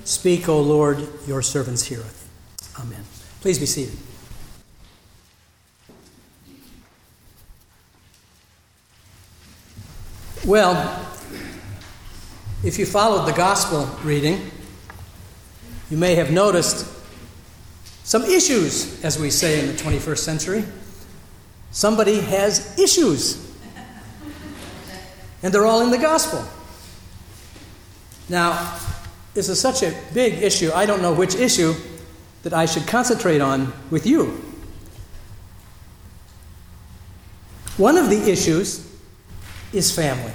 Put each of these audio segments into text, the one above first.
Speak, O Lord, your servants heareth. Amen. Please be seated. Well, if you followed the gospel reading, you may have noticed some issues, as we say in the 21st century. Somebody has issues. And they're all in the gospel. Now, this is such a big issue, I don't know which issue that I should concentrate on with you. One of the issues is family.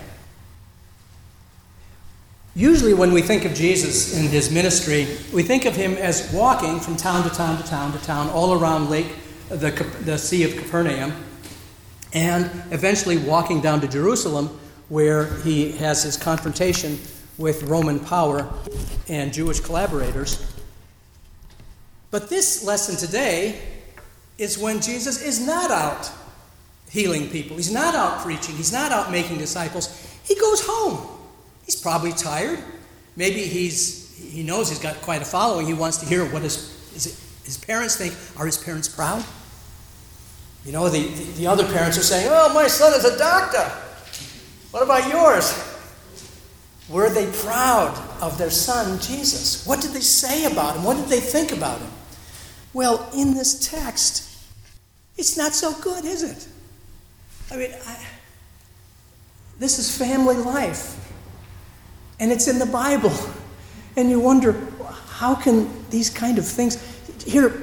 Usually when we think of Jesus in his ministry, we think of him as walking from town to town to town to town, all around the Sea of Capernaum, and eventually walking down to Jerusalem, where he has his confrontation with Roman power and Jewish collaborators. But this lesson today is when Jesus is not out healing people. He's not out preaching. He's not out making disciples. He goes home. He's probably tired. Maybe he knows he's got quite a following. He wants to hear what his parents think. Are his parents proud? You know, the other parents are saying, "Oh, my son is a doctor. What about yours?" Were they proud of their son, Jesus? What did they say about him? What did they think about him? Well, in this text, it's not so good, is it? I mean, this is family life. And it's in the Bible. And you wonder, how can these kind of things... Here,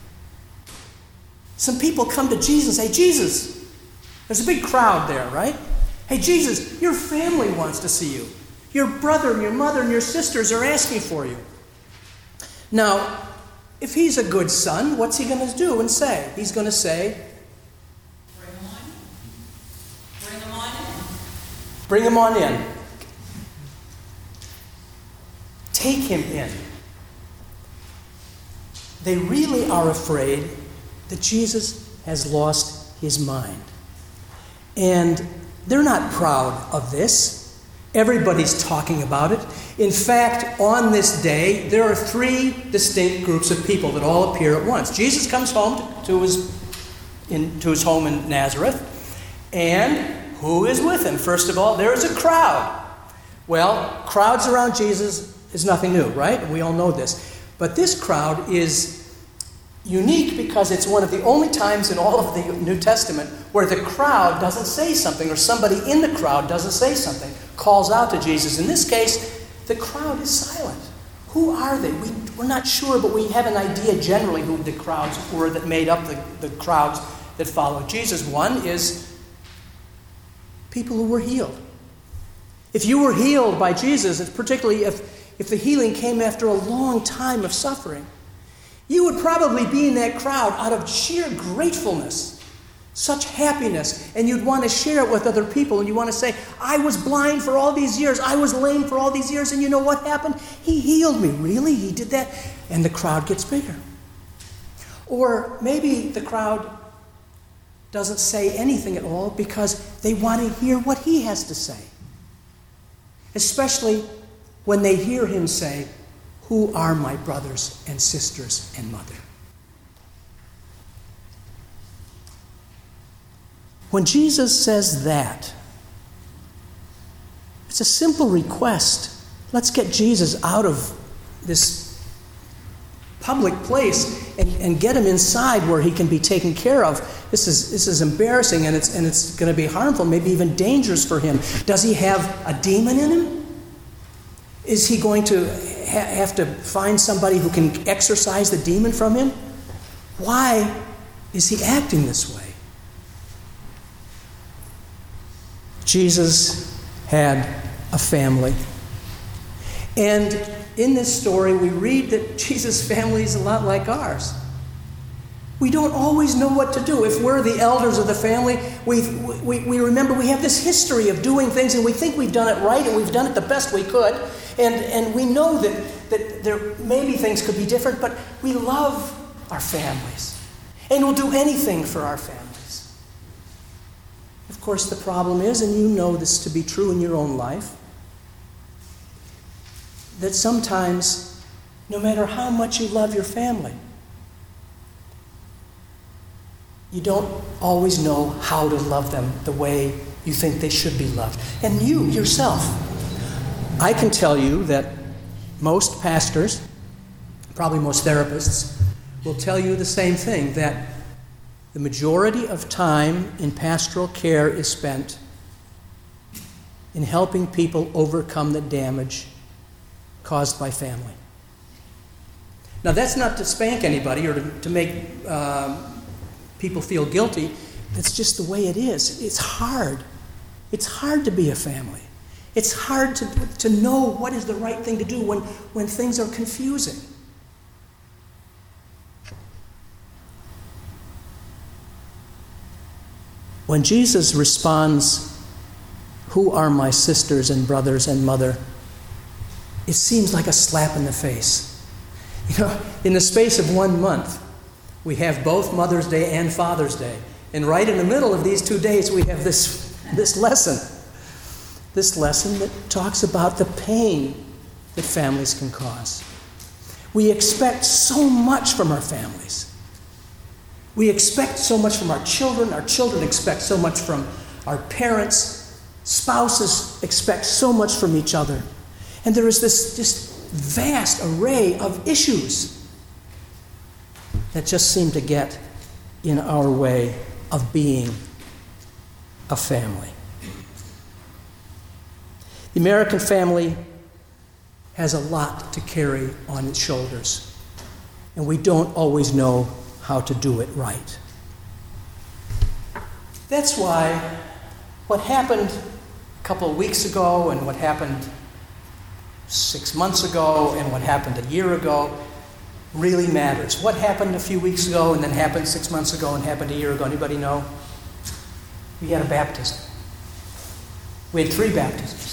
some people come to Jesus and say, "Jesus," there's a big crowd there, right? "Hey, Jesus, your family wants to see you. Your brother and your mother and your sisters are asking for you." Now, if he's a good son, what's he going to do and say? He's going to say, "Bring him on in. Bring him on in. Bring him on in. Take him in." They really are afraid that Jesus has lost his mind. And they're not proud of this. Everybody's talking about it. In fact, on this day, there are three distinct groups of people that all appear at once. Jesus comes home to his home in Nazareth. And who is with him? First of all, there is a crowd. Well, crowds around Jesus is nothing new, right? We all know this. But this crowd is unique because it's one of the only times in all of the New Testament where the crowd doesn't say something, or somebody in the crowd doesn't say something, calls out to Jesus. In this case, the crowd is silent. Who are they? We're not sure, but we have an idea generally who the crowds were that made up the crowds that followed Jesus. One is people who were healed. If you were healed by Jesus, particularly if the healing came after a long time of suffering, you would probably be in that crowd out of sheer gratefulness, such happiness, and you'd want to share it with other people, and you want to say, "I was blind for all these years, I was lame for all these years, and you know what happened? He healed me." Really? He did that? And the crowd gets bigger. Or maybe the crowd doesn't say anything at all because they want to hear what he has to say. Especially when they hear him say, "Who are my brothers and sisters and mother?" When Jesus says that, it's a simple request. Let's get Jesus out of this public place and get him inside where he can be taken care of. This is embarrassing, and it's going to be harmful, maybe even dangerous for him. Does he have a demon in him? Is he going to have to find somebody who can exorcise the demon from him? Why is he acting this way? Jesus had a family. And in this story, we read that Jesus' family is a lot like ours. We don't always know what to do. If we're the elders of the family, we remember we have this history of doing things, and we think we've done it right, and we've done it the best we could. And we know that there maybe things could be different, but we love our families. And we'll do anything for our families. Of course, the problem is, and you know this to be true in your own life, that sometimes no matter how much you love your family. You don't always know how to love them the way you think they should be loved. And you, yourself. I can tell you that most pastors, probably most therapists, will tell you the same thing, that the majority of time in pastoral care is spent in helping people overcome the damage caused by family. Now, that's not to spank anybody or to make people feel guilty. That's just the way it is. It's hard. It's hard to be a family. It's hard to know what is the right thing to do when things are confusing. When Jesus responds, "Who are my sisters and brothers and mother?" it seems like a slap in the face. You know, in the space of 1 month, we have both Mother's Day and Father's Day. And right in the middle of these 2 days, we have this lesson. This lesson that talks about the pain that families can cause. We expect so much from our families. We expect so much from our children. Our children expect so much from our parents. Spouses expect so much from each other. And there is this vast array of issues that just seem to get in our way of being a family. The American family has a lot to carry on its shoulders, and we don't always know how to do it right. That's why what happened a couple of weeks ago and what happened 6 months ago and what happened a year ago really matters. What happened a few weeks ago and then happened 6 months ago and happened a year ago? Anybody know? We had a baptism. We had 3 baptisms.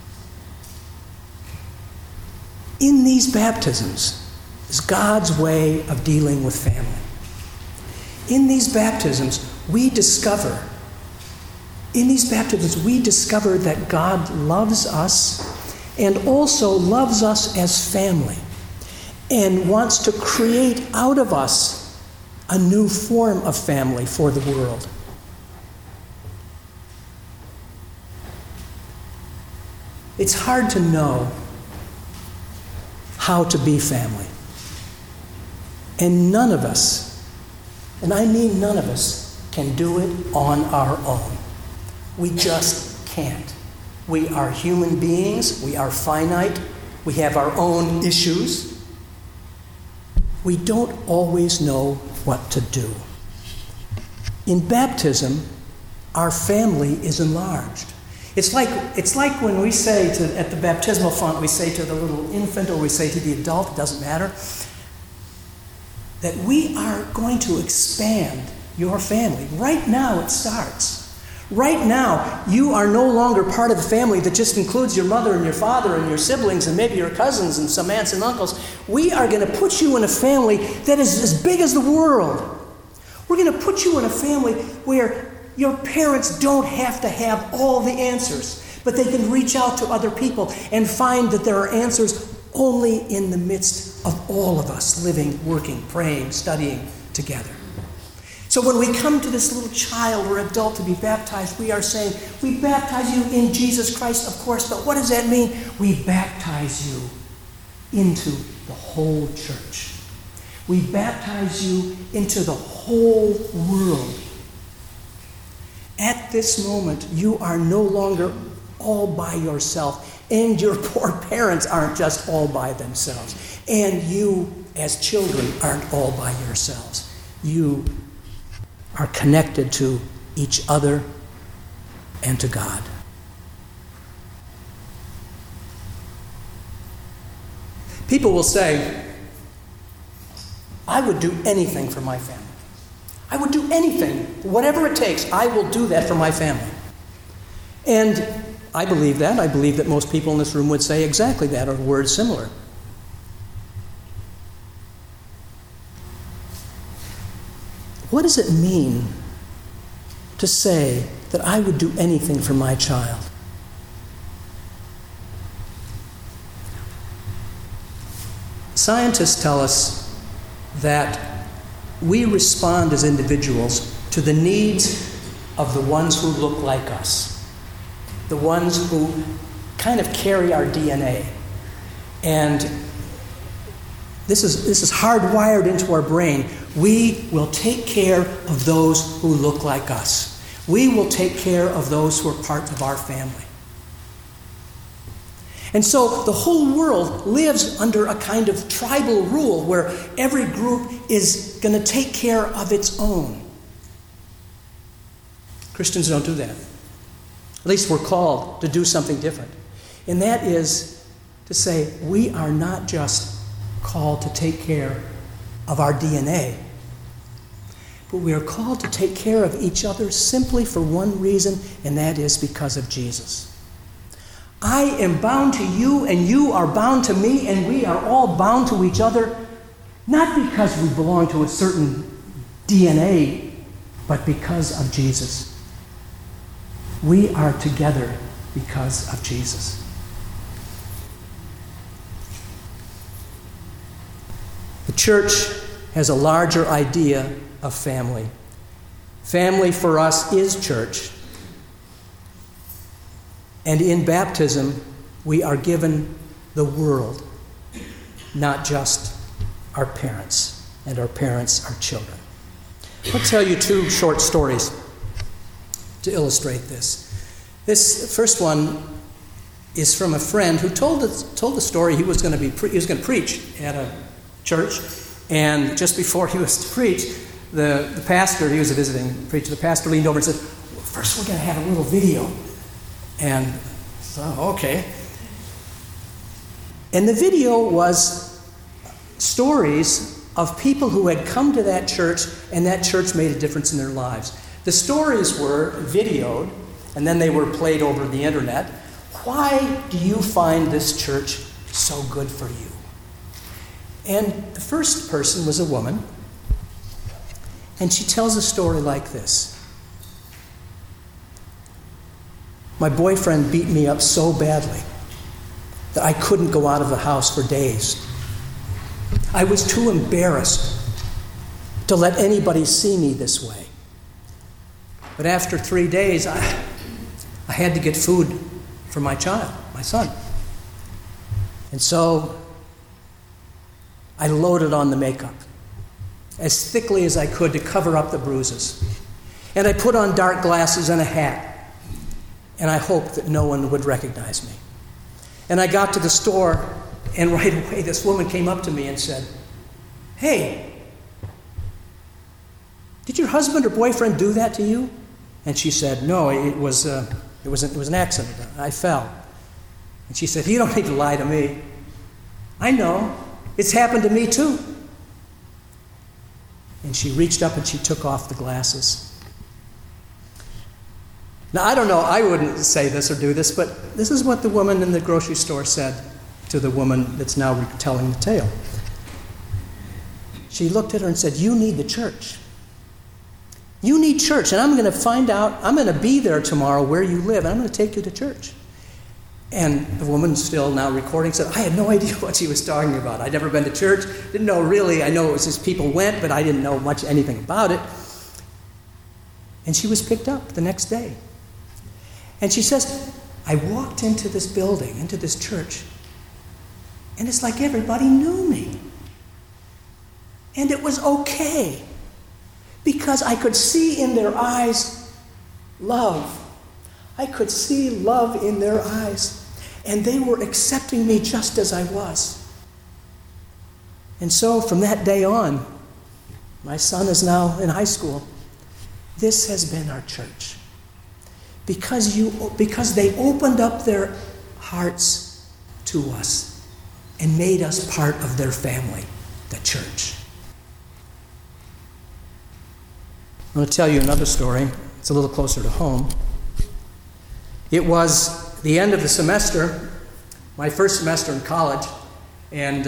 In these baptisms is God's way of dealing with family. In these baptisms, we discover that God loves us and also loves us as family and wants to create out of us a new form of family for the world. It's hard to know how to be family. And none of us, and I mean none of us, can do it on our own. We just can't. We are human beings. We are finite. We have our own issues. We don't always know what to do. In baptism, our family is enlarged. It's like when we say at the baptismal font, we say to the little infant or we say to the adult, it doesn't matter, that we are going to expand your family. Right now it starts. Right now, you are no longer part of the family that just includes your mother and your father and your siblings and maybe your cousins and some aunts and uncles. We are going to put you in a family that is as big as the world. We're going to put you in a family where your parents don't have to have all the answers, but they can reach out to other people and find that there are answers only in the midst of all of us living, working, praying, studying together. So when we come to this little child or adult to be baptized, we are saying, we baptize you in Jesus Christ, of course, but what does that mean? We baptize you into the whole church. We baptize you into the whole world. At this moment, you are no longer all by yourself, and your poor parents aren't just all by themselves, and you, as children, aren't all by yourselves. You are connected to each other and to God. People will say, I would do anything for my family. I would do anything, whatever it takes, I will do that for my family. And I believe that. I believe that most people in this room would say exactly that, or words similar. What does it mean to say that I would do anything for my child? Scientists tell us that we respond as individuals to the needs of the ones who look like us, the ones who kind of carry our DNA. And this is hardwired into our brain. We will take care of those who look like us. We will take care of those who are part of our family. And so the whole world lives under a kind of tribal rule where every group is going to take care of its own. Christians don't do that. At least we're called to do something different. And that is to say, we are not just called to take care of our DNA, but we are called to take care of each other simply for one reason, and that is because of Jesus. I am bound to you, and you are bound to me, and we are all bound to each other, not because we belong to a certain DNA, but because of Jesus. We are together because of Jesus. The church has a larger idea of family. Family for us is church. And in baptism, we are given the world, not just our parents, and our parents our children. I'll tell you two short stories to illustrate this. This first one is from a friend who told the story. He was going to preach at a church, and just before he was to preach, the pastor, he was a visiting preacher, the pastor leaned over and said, well, first we're going to have a little video. And so, okay. And the video was stories of people who had come to that church, and that church made a difference in their lives. The stories were videoed, and then they were played over the internet. Why do you find this church so good for you? And the first person was a woman, and she tells a story like this. My boyfriend beat me up so badly that I couldn't go out of the house for days. I was too embarrassed to let anybody see me this way. But after 3 days, I had to get food for my child, my son. And so I loaded on the makeup as thickly as I could to cover up the bruises. And I put on dark glasses and a hat. And I hoped that no one would recognize me. And I got to the store, and right away this woman came up to me and said, "Hey, did your husband or boyfriend do that to you?" And she said, "No, it was an accident. I fell." And she said, "You don't need to lie to me. I know. It's happened to me too." And she reached up and she took off the glasses. Now, I don't know, I wouldn't say this or do this, but this is what the woman in the grocery store said to the woman that's now retelling the tale. She looked at her and said, "You need the church. You need church, and I'm going to find out, I'm going to be there tomorrow where you live, and I'm going to take you to church." And the woman, still now recording, said, "I had no idea what she was talking about. I'd never been to church, didn't know really, I know it was just people went, but I didn't know much anything about it." And she was picked up the next day. And she says, "I walked into this building, into this church, and it's like everybody knew me. And it was okay, because I could see in their eyes love. I could see love in their eyes, and they were accepting me just as I was." And so from that day on, my son is now in high school. This has been our church. Because they opened up their hearts to us and made us part of their family, the church. I'm going to tell you another story. It's a little closer to home. It was the end of the semester, my first semester in college, and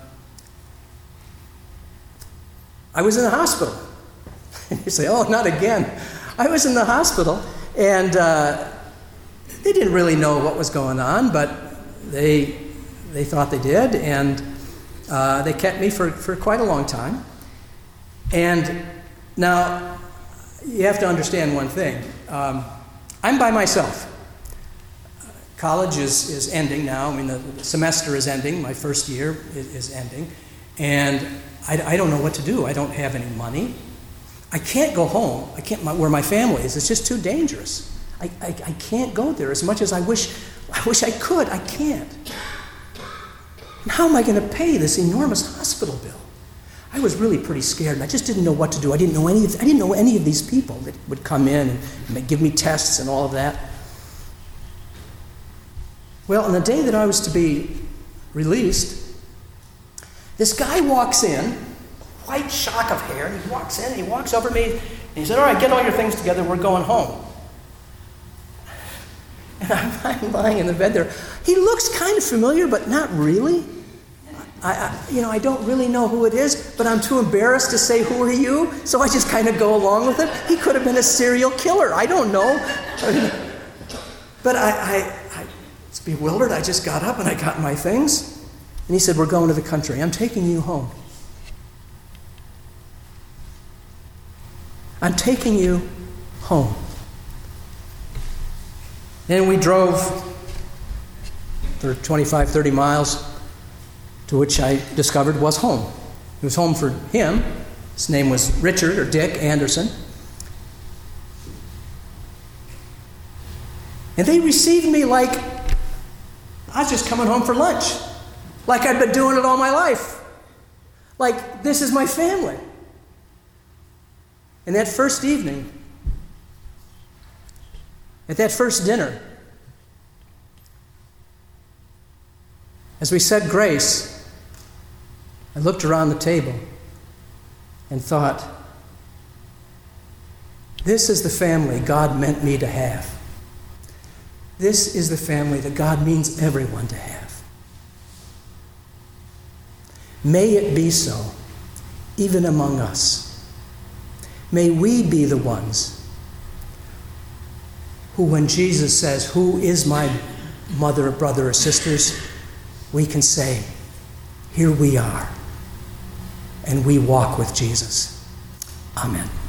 I was in the hospital. And you say, "Oh, not again." I was in the hospital. And they didn't really know what was going on, but they thought they did. And They kept me for quite a long time. And now, you have to understand one thing. I'm by myself. College is ending now. I mean, the semester is ending. My first year is ending. And I don't know what to do. I don't have any money. I can't go home. I can't where my family is. It's just too dangerous. I can't go there as much as I wish I could. I can't. And how am I going to pay this enormous hospital bill? I was really pretty scared, and I just didn't know what to do. I didn't know any of these people that would come in and give me tests and all of that. Well, on the day that I was to be released, this guy walks in, white shock of hair, and he walks in and he walks over to me and he said, "All right, get all your things together, we're going home." And I'm lying in the bed there. He looks kind of familiar, but not really. I don't really know who it is, but I'm too embarrassed to say, "Who are you?" So I just kind of go along with it. He could have been a serial killer. I don't know. But I was bewildered. I just got up and I got my things. And he said, "We're going to the country. I'm taking you home. I'm taking you home." And we drove for 25, 30 miles, to which I discovered was home. It was home for him. His name was Richard, or Dick Anderson. And they received me like I was just coming home for lunch. Like I'd been doing it all my life. Like, this is my family. And that first evening, at that first dinner, as we said grace, I looked around the table and thought, this is the family God meant me to have. This is the family that God means everyone to have. May it be so, even among us. May we be the ones who, when Jesus says, "Who is my mother, brother, or sisters?" we can say, "Here we are," and we walk with Jesus. Amen.